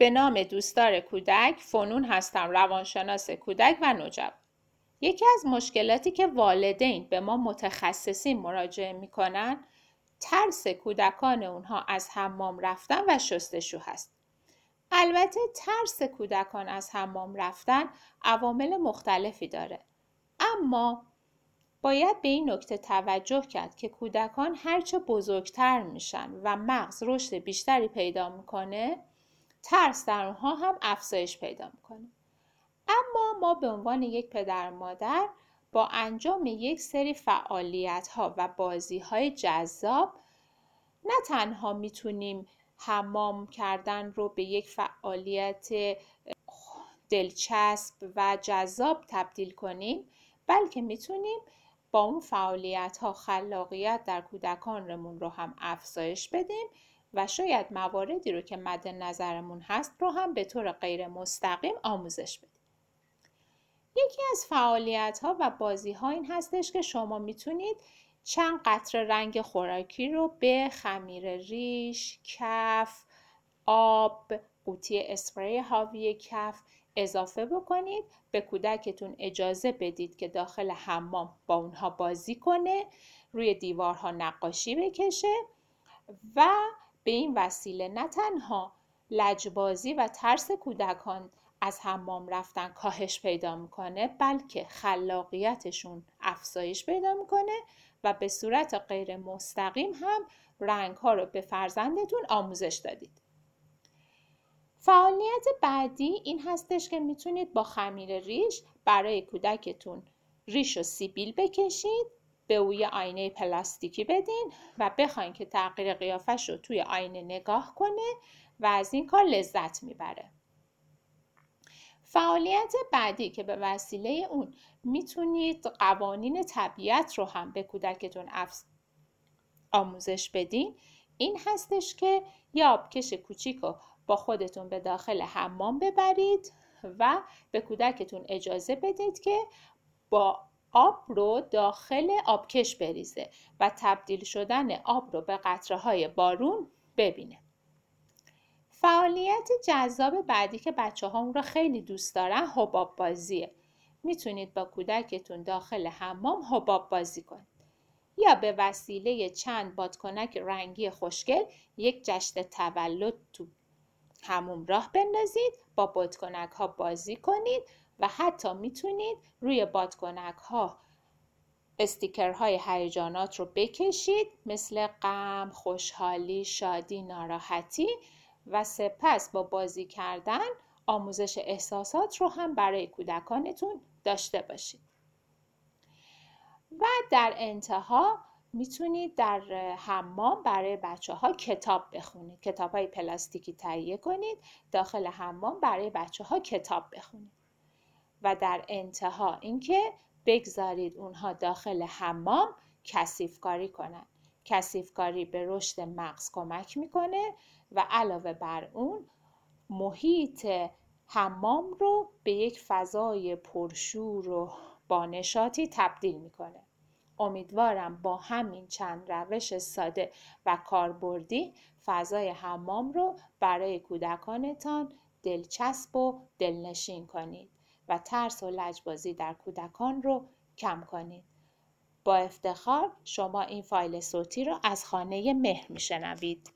به نام دوستدار کودک، فنون هستم، روانشناس کودک و نوجوان. یکی از مشکلاتی که والدین به ما متخصصین مراجعه میکنن ترس کودکان اونها از حمام رفتن و شستشو هست. البته ترس کودکان از حمام رفتن عوامل مختلفی داره، اما باید به این نکته توجه کرد که کودکان هرچه بزرگتر میشن و مغز رشد بیشتری پیدا میکنه، ترس در اونها هم افزایش پیدا میکنه. اما ما به عنوان یک پدر مادر با انجام یک سری فعالیت ها و بازی های جذاب نه تنها میتونیم حمام کردن رو به یک فعالیت دلچسب و جذاب تبدیل کنیم، بلکه میتونیم با اون فعالیت ها خلاقیت در کودکانمون رو هم افزایش بدیم و شاید مواردی رو که مد نظرمون هست رو هم به طور غیر مستقیم آموزش بدیم. یکی از فعالیت ها و بازی ها این هستش که شما میتونید چند قطره رنگ خوراکی رو به خمیر ریش، کف، آب، قوطی اسپری حاوی کف اضافه بکنید. به کودکتون اجازه بدید که داخل حمام با اونها بازی کنه، روی دیوارها نقاشی بکشه و به این وسیله نه تنها لجبازی و ترس کودکان از حمام رفتن کاهش پیدا میکنه، بلکه خلاقیتشون افزایش پیدا میکنه و به صورت غیر مستقیم هم رنگ ها رو به فرزندتون آموزش دادید. فعالیت بعدی این هستش که میتونید با خمیر ریش برای کودکتون ریش و سیبیل بکشید، به او یه آینه پلاستیکی بدین و بخواین که تغییر قیافش رو توی آینه نگاه کنه و از این کار لذت میبره. فعالیت بعدی که به وسیله اون میتونید قوانین طبیعت رو هم به کودکتون آموزش بدین این هستش که یه آبکش کوچیک رو با خودتون به داخل حمام ببرید و به کودکتون اجازه بدید که با آب رو داخل آبکش بریزه و تبدیل شدن آب رو به قطره‌های بارون ببینه. فعالیت جذاب بعدی که بچه‌ها اون رو خیلی دوست دارن حباب بازیه. میتونید با کودکتون داخل حمام حباب بازی کنید یا به وسیله چند بادکنک رنگی خوشگل یک جشن تولد تو حموم راه بندازید، با بادکنک ها بازی کنید و حتی میتونید روی بادکنک ها استیکرهای هیجانات رو بکشید، مثل غم، خوشحالی، شادی، ناراحتی، و سپس با بازی کردن آموزش احساسات رو هم برای کودکانتون داشته باشید. و در انتها میتونید در حمام برای بچه ها کتاب بخونید، کتاب های پلاستیکی تهیه کنید، داخل حمام برای بچه ها کتاب بخونید و در انتها اینکه بگذارید اونها داخل حمام کثیفکاری کنن. کثیفکاری به رشد مغز کمک میکنه و علاوه بر اون محیط حمام رو به یک فضای پرشور و با نشاطی تبدیل میکنه. امیدوارم با همین چند روش ساده و کاربردی فضای حمام رو برای کودکانتان دلچسب و دلنشین کنید و ترس و لجبازی در کودکان رو کم کنید. با افتخار شما این فایل صوتی رو از خانه مهر میشنوید.